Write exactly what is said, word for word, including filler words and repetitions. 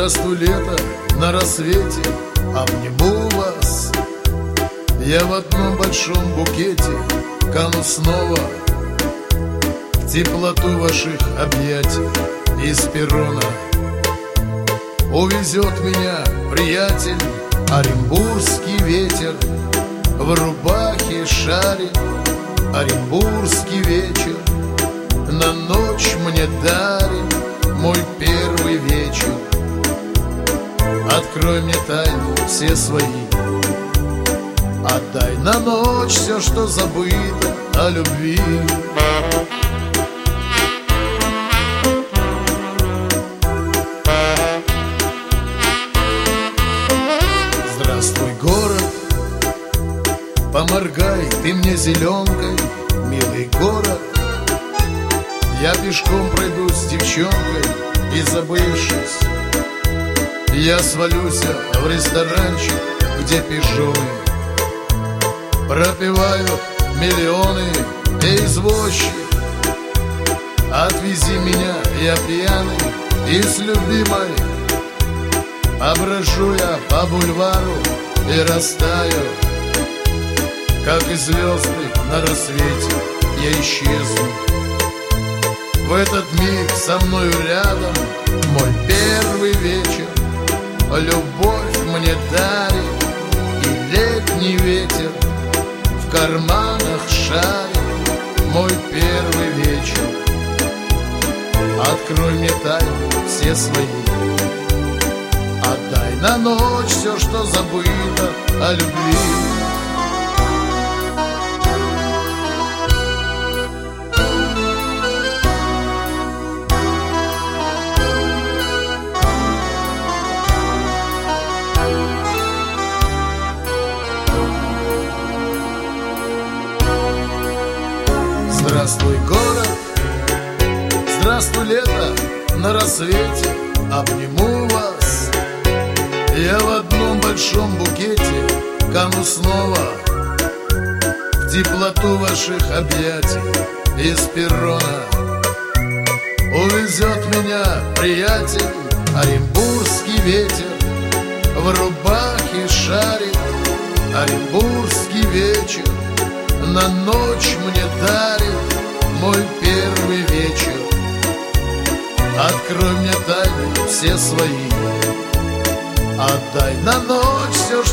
Здравствуй, лето, на рассвете обниму вас. Я в одном большом букете кану снова в теплоту ваших объятий из перрона. Увезет меня, приятель, оренбургский ветер, в рубахе шарик, оренбургский вечер на ночь мне дарит мой первый вечер. Открой мне тайны все свои, отдай на ночь все, что забыто о любви. Здравствуй, город, поморгай ты мне зеленкой, милый город. Я пешком пройду с девчонкой и, забывшись, я свалюсь в ресторанчик, где пижоны пропивают миллионы. Эй, извозчик, отвези меня, я пьяный и с любимой. Обращу я по бульвару и растаю, как и звезды на рассвете я исчезну. В этот миг со мною рядом мой первый вечер любовь мне дарит, и летний ветер в карманах шарит мой первый вечер. Открой мне тайны все свои, отдай на ночь все, что забыто о любви. Здравствуй, город, здравствуй, лето, на рассвете обниму вас. Я в одном большом букете кану снова в теплоту ваших объятий из перрона. Увезет меня, приятель, оренбургский ветер, в рубахе шарит оренбургский вечер на ночь мне дарит мой первый вечер. Открой мне тайны все свои, отдай на ночь все,